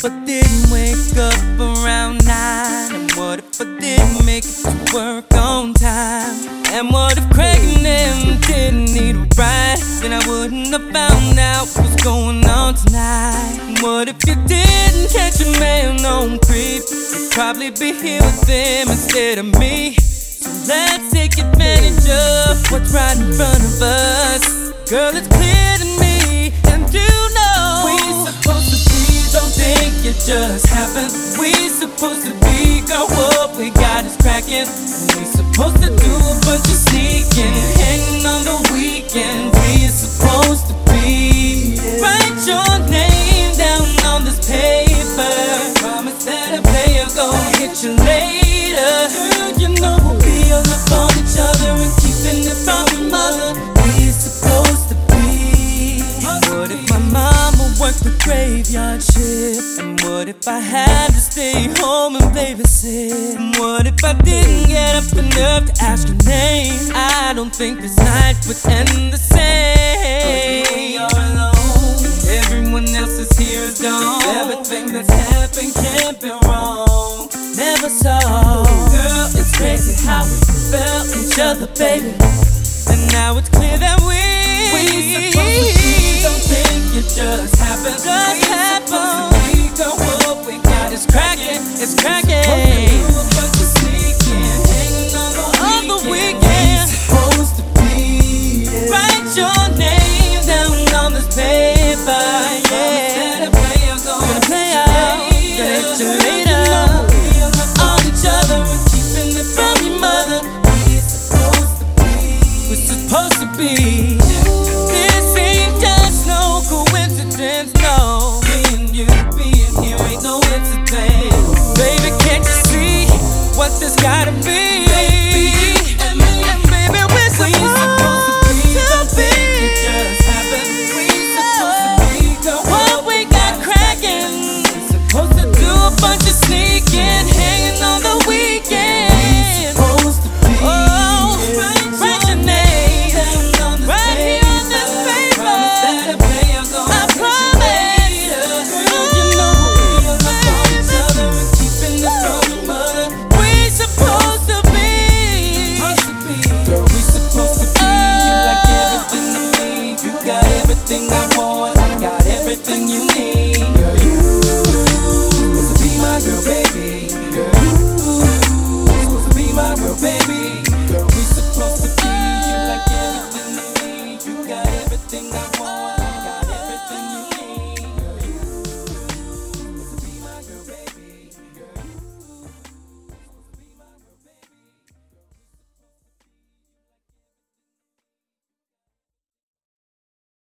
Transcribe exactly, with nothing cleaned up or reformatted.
if I didn't wake up around nine? And what if I didn't make it to work on time? And what if Craig and them didn't need a ride? Then I wouldn't have found out what's going on tonight. And what if you didn't catch a man on creep? You'd probably be here with them instead of me. So let's take advantage of what's right in front of us. Girl, it's clear to me, and you know we supposed to be, don't think it just happened. We supposed to be, girl, what we got is cracking. We supposed to do a bunch of sneaking, hanging on the weekend. We supposed to be, write your name down on this paper. Promise that a player gon' hit you later. Girl, you know we'll be all up on each other and keeping it from your mother. We supposed to be. What if my mama worked the graveyard shift? And what if I had to stay home and babysit? And what if I didn't get up enough to ask your name? I don't think this night would end the same. We are alone, everyone else is here is gone. Everything that's happened can't be wrong. Never saw, girl, it's crazy how we felt each other, baby. And now it's clear that we We supposed to be, don't think it just happened. Just we happened. Supposed to be, girl, what we got is cracking, it's cracking. Supposed to do a bunch of sneaking, hanging on the on weekend. The weekend. We supposed to be, yeah. Write your name down on this paper, yeah. Instead of play, I'm gonna play out,